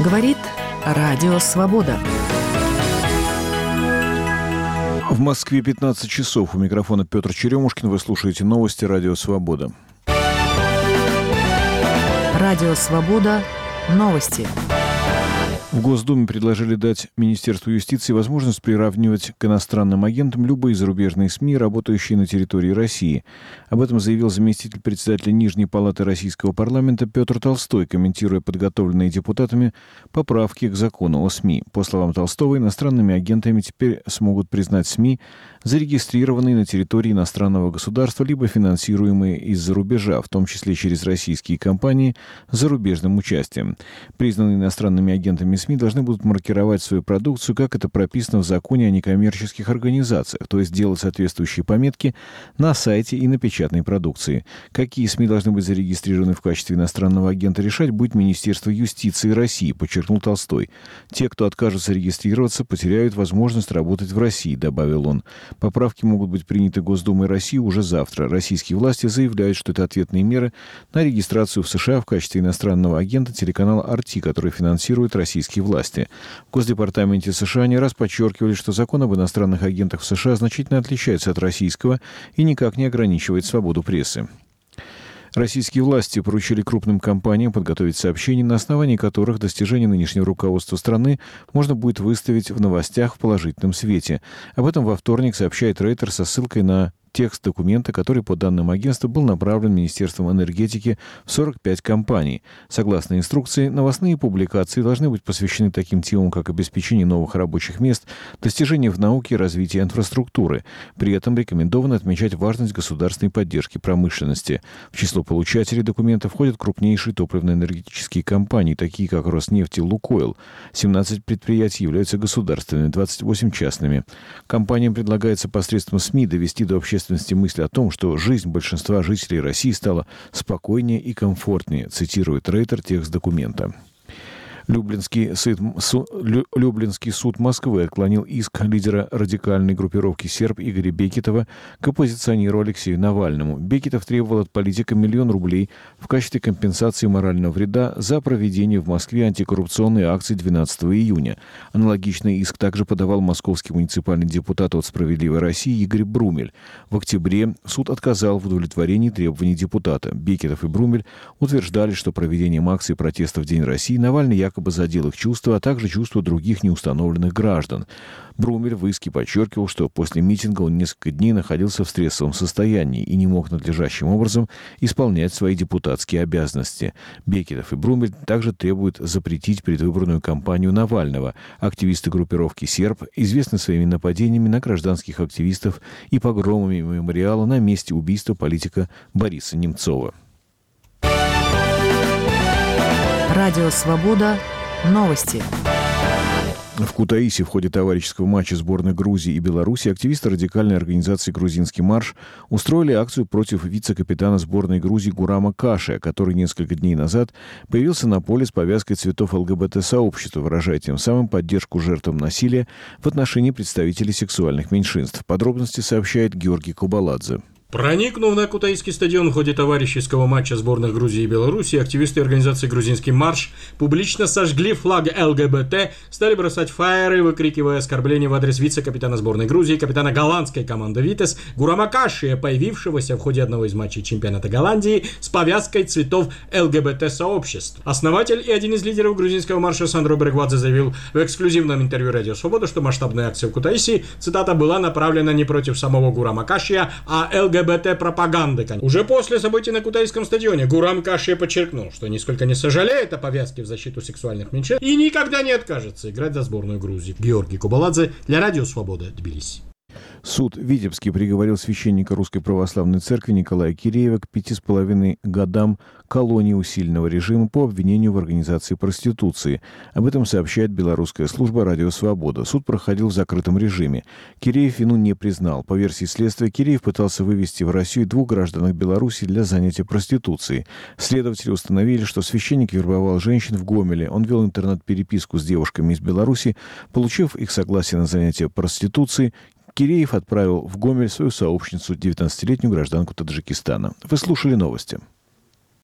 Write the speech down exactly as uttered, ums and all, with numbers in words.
Говорит Радио Свобода. В Москве пятнадцать часов. У микрофона Петр Черемушкин. Вы слушаете новости Радио Свобода. Радио Свобода. Новости. В Госдуме предложили дать Министерству юстиции возможность приравнивать к иностранным агентам любые зарубежные СМИ, работающие на территории России. Об этом заявил заместитель председателя Нижней палаты Российского парламента Петр Толстой, комментируя подготовленные депутатами поправки к закону о СМИ. По словам Толстого, иностранными агентами теперь смогут признать СМИ, зарегистрированные на территории иностранного государства, либо финансируемые из-за рубежа, в том числе через российские компании с зарубежным участием. Признанные иностранными агентами СМИ должны будут маркировать свою продукцию, как это прописано в законе о некоммерческих организациях, то есть делать соответствующие пометки на сайте и на печатной продукции. Какие СМИ должны быть зарегистрированы в качестве иностранного агента, решать будет Министерство юстиции России, подчеркнул Толстой. Те, кто откажется регистрироваться, потеряют возможность работать в России, добавил он. Поправки могут быть приняты Госдумой России уже завтра. Российские власти заявляют, что это ответные меры на регистрацию в США в качестве иностранного агента телеканала ар ти, который финансирует российские власти. В Госдепартаменте США не раз подчеркивали, что закон об иностранных агентах в США значительно отличается от российского и никак не ограничивает свободу прессы. Российские власти поручили крупным компаниям подготовить сообщения, на основании которых достижения нынешнего руководства страны можно будет выставить в новостях в положительном свете. Об этом во вторник сообщает Рейтер со ссылкой на текст документа, который, по данным агентства, был направлен Министерством энергетики в сорок пять компаний. Согласно инструкции, новостные публикации должны быть посвящены таким темам, как обеспечение новых рабочих мест, достижения в науке и развитие инфраструктуры. При этом рекомендовано отмечать важность государственной поддержки промышленности. В число получателей документа входят крупнейшие топливно-энергетические компании, такие как Роснефть и Лукойл. семнадцать предприятий являются государственными, двадцать восемь частными. Компаниям предлагается посредством СМИ довести до общественности мысли о том, что жизнь большинства жителей России стала спокойнее и комфортнее, цитирует Рейтер текст документа. Люблинский суд, су, Лю, Люблинский суд Москвы отклонил иск лидера радикальной группировки серб Игоря Бекетова к оппозиционеру Алексею Навальному. Бекетов требовал от политика миллион рублей в качестве компенсации морального вреда за проведение в Москве антикоррупционной акции двенадцатого июня. Аналогичный иск также подавал московский муниципальный депутат от «Справедливой России» Игорь Брумель. В октябре суд отказал в удовлетворении требований депутата. Бекетов и Брумель утверждали, что проведением акции протеста в День России Навальный якобы якобы задел их чувства, а также чувства других неустановленных граждан. Брумель в иске подчеркивал, что после митинга он несколько дней находился в стрессовом состоянии и не мог надлежащим образом исполнять свои депутатские обязанности. Бекетов и Брумель также требуют запретить предвыборную кампанию Навального. Активисты группировки «Серб» известны своими нападениями на гражданских активистов и погромами мемориала на месте убийства политика Бориса Немцова. Радио Свобода. Новости. В Кутаиси в ходе товарищеского матча сборной Грузии и Беларуси активисты радикальной организации «Грузинский марш» устроили акцию против вице-капитана сборной Грузии Гурама Кашия, который несколько дней назад появился на поле с повязкой цветов ЛГБТ-сообщества, выражая тем самым поддержку жертвам насилия в отношении представителей сексуальных меньшинств. Подробности сообщает Георгий Кубаладзе. Проникнув на Кутаисский стадион в ходе товарищеского матча сборных Грузии и Беларуси, активисты организации «Грузинский марш» публично сожгли флаг ЛГБТ, стали бросать фаеры, выкрикивая оскорбления в адрес вице-капитана сборной Грузии, капитана голландской команды «Витес» Гурама Кашия, появившегося в ходе одного из матчей чемпионата Голландии с повязкой цветов ЛГБТ-сообществ. Основатель и один из лидеров грузинского марша Сандро Брегвадзе заявил в эксклюзивном интервью «Радио Свобода», что масштабная акция в Кутаиси, цитата, была направлена не против самого Гурама Кашия, а ЛГБТ ЛГБТ-пропаганды. Уже после событий на Кутаисском стадионе Гурам Кашия подчеркнул, что нисколько не сожалеет о повязке в защиту сексуальных меньшинств и никогда не откажется играть за сборную Грузии. Георгий Кубаладзе для Радио Свобода, Тбилиси. Суд Витебский приговорил священника Русской Православной Церкви Николая Киреева к пяти с половиной годам колонии усиленного режима по обвинению в организации проституции. Об этом сообщает белорусская служба «Радио Свобода». Суд проходил в закрытом режиме. Киреев вину не признал. По версии следствия, Киреев пытался вывести в Россию двух гражданок Беларуси для занятия проституцией. Следователи установили, что священник вербовал женщин в Гомеле. Он вел интернет-переписку с девушками из Беларуси. Получив их согласие на занятие проституцией, Киреев отправил в Гомель свою сообщницу, девятнадцатилетнюю гражданку Таджикистана. Вы слушали новости.